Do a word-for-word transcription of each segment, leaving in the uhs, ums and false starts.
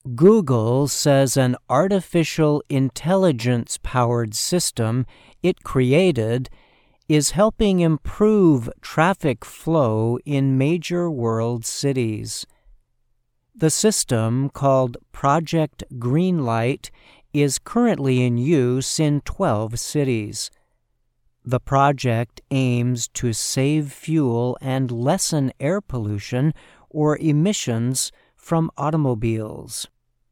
Google says an artificial intelligence-powered system it created is helping improve traffic flow in major world cities. The system, called Project Greenlight, is currently in use in twelve cities. The project aims to save fuel and lessen air pollution or emissions from automobiles.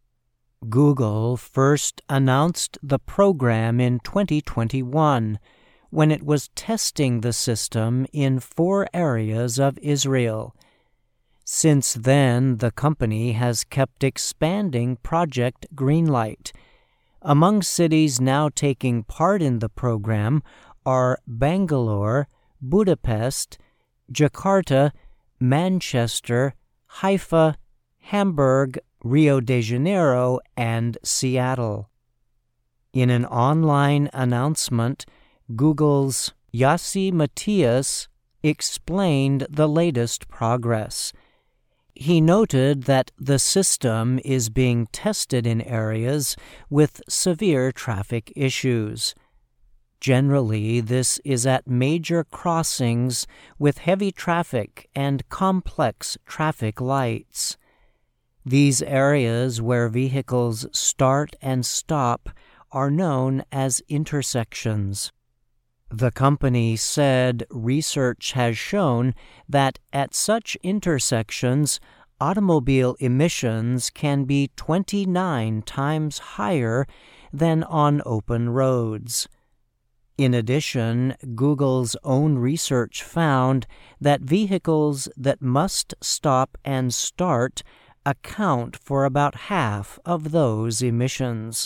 Google first announced the program in twenty twenty-one, when it was testing the system in four areas of Israel. Since then, the company has kept expanding Project Greenlight. Among cities now taking part in the program are Bangalore, Budapest, Jakarta, Manchester, Haifa, Hamburg, Rio de Janeiro, and Seattle. In an online announcement, Google's Yossi Matias explained the latest progress. He noted that the system is being tested in areas with severe traffic issues. Generally, this is at major crossings with heavy traffic and complex traffic lights. These areas where vehicles start and stop are known as intersections. The company said research has shown that at such intersections, automobile emissions can be twenty-nine times higher than on open roads. In addition, Google's own research found that vehicles that must stop and start account for about half of those emissions.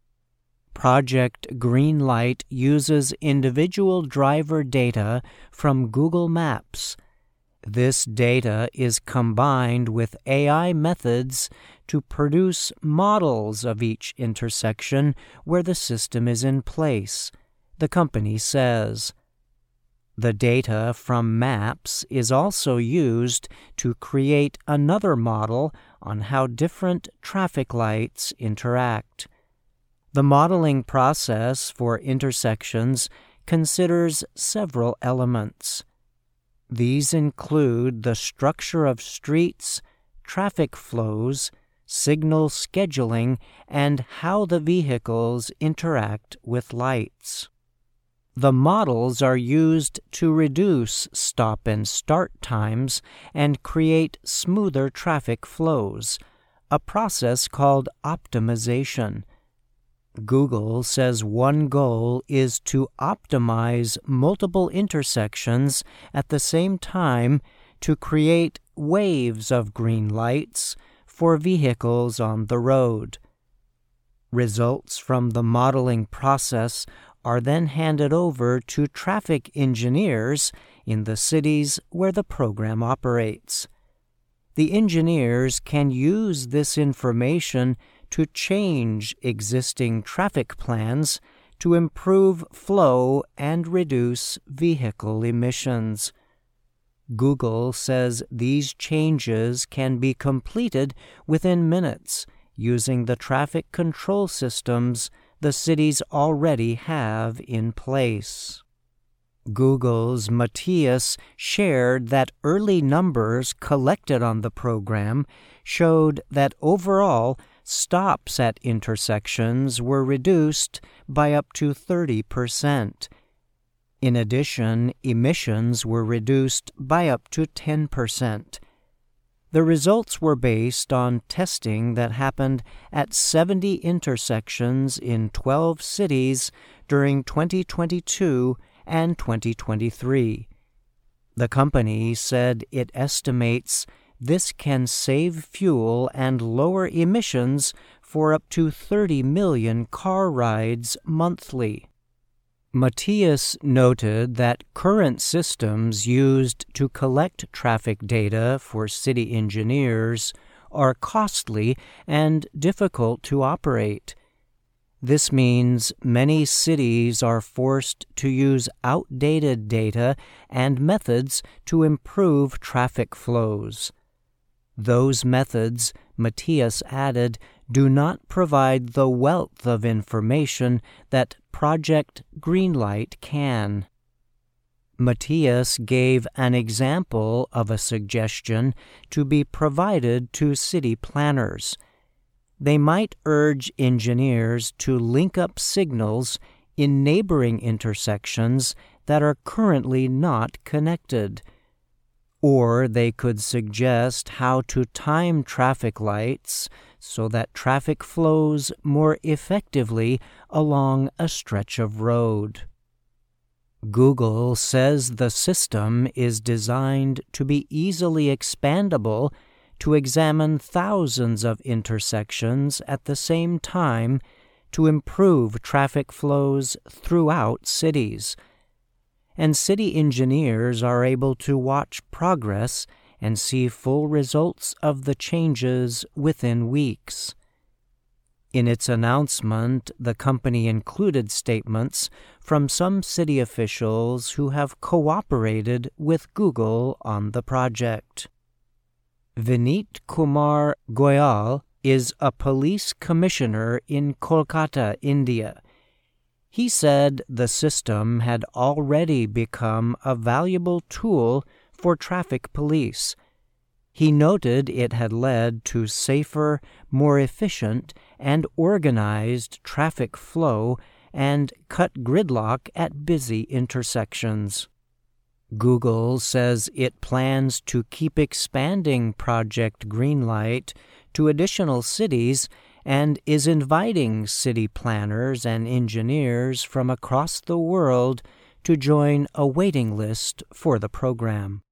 Project Greenlight uses individual driver data from Google Maps. This data is combined with A I methods to produce models of each intersection where the system is in place, the company says. The data from Maps is also used to create another model on how different traffic lights interact. The modeling process for intersections considers several elements. These include the structure of streets, traffic flows, signal scheduling, and how the vehicles interact with lights. The models are used to reduce stop and start times and create smoother traffic flows, a process called optimization. Google says one goal is to optimize multiple intersections at the same time to create waves of green lights for vehicles on the road. Results from the modeling process are then handed over to traffic engineers in the cities where the program operates. The engineers can use this information to change existing traffic plans to improve flow and reduce vehicle emissions. Google says these changes can be completed within minutes using the traffic control systems the cities already have in place. Google's Matthias shared that early numbers collected on the program showed that overall stops at intersections were reduced by up to thirty percent. In addition, emissions were reduced by up to ten percent. The results were based on testing that happened at seventy intersections in twelve cities during twenty twenty-two and twenty twenty-three. The company said it estimates this can save fuel and lower emissions for up to thirty million car rides monthly. Matthias noted that current systems used to collect traffic data for city engineers are costly and difficult to operate. This means many cities are forced to use outdated data and methods to improve traffic flows. Those methods, Matthias added, do not provide the wealth of information that Project Greenlight can. Matthias gave an example of a suggestion to be provided to city planners. They might urge engineers to link up signals in neighboring intersections that are currently not connected. Or they could suggest how to time traffic lights so that traffic flows more effectively along a stretch of road. Google says the system is designed to be easily expandable to examine thousands of intersections at the same time to improve traffic flows throughout cities. And city engineers are able to watch progress and see full results of the changes within weeks. In its announcement, the company included statements from some city officials who have cooperated with Google on the project. Vineet Kumar Goyal is a police commissioner in Kolkata, India. He said the system had already become a valuable tool for traffic police. He noted it had led to safer, more efficient, and organized traffic flow and cut gridlock at busy intersections. Google says it plans to keep expanding Project Greenlight to additional cities and is inviting city planners and engineers from across the world to join a waiting list for the program.